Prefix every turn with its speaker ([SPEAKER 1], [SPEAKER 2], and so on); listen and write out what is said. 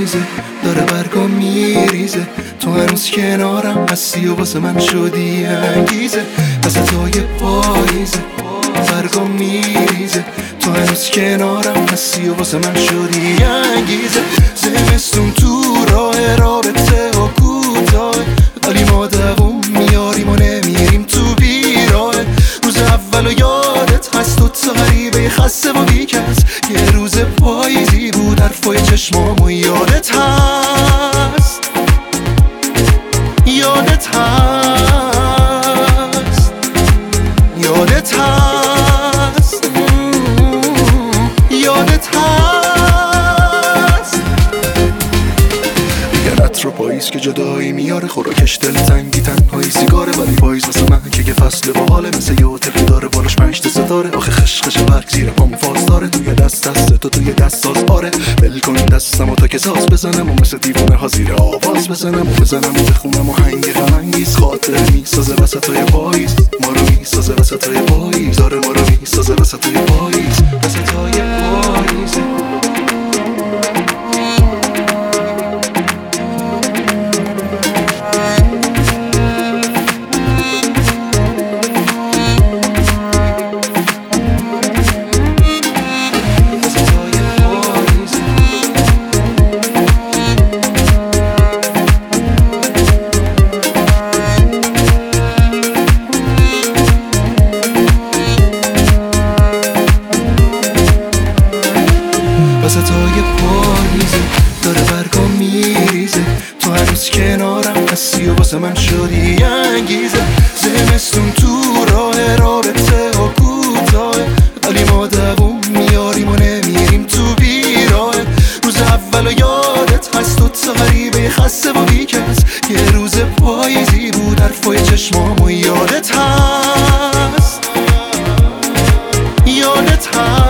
[SPEAKER 1] پاییزه داره برگا میریزه، تو هنوز کنارم هستی و واسه من شدی انگیزه. وسطای پاییزه برگا میریزه، تو هنوز کنارم هستی و واسه من شدی انگیزه. زمستون تو راه رابطه ها کوتاه، ولی ما دووم میاریم و نمیریم تو بیراه. روز اول و یادت هست تو غریبه خسته و بیکس، یه روز پاییزی بود حرفای چشمامو یادت هست، یادت هست، یادت هست، یادت هست. یه رتر پاییز که جدایی میاره، خوراکش دلتنگی تنهایی سیگاره، ولی پاییز واسه من که یه فصل باحاله، مثل یه هتلی داره بالاش 5 تا ستاره. آخه خشخش برگ زیر پام فاز داره، توی دست تو توی دست ساز آره. ول کن دستمو تا که ساز بزنم و مثل دیوونه ها زیر آواز بزنم و بزنم و بخونم و هنگ غم‌انگیز. خاطر میسازه وسطای پاییز، ما رو میسازه وسطای پاییز، آره ما رو میسازه وسطای پاییز، وسطای پاییز. وسطای پاییزه داره برگا میریزه، تو هنوز کنارم هستی و واسه من شدی انگیزه. زمستون تو راه رابطه ها کوتاه، ولی ما دووم میاریم و نمیریم تو بیراه. روز اول و یادت هست تو غریبه خسته و بیکس، یه روز پاییزی بود حرفای چشمامو یادت هست، یادت هست.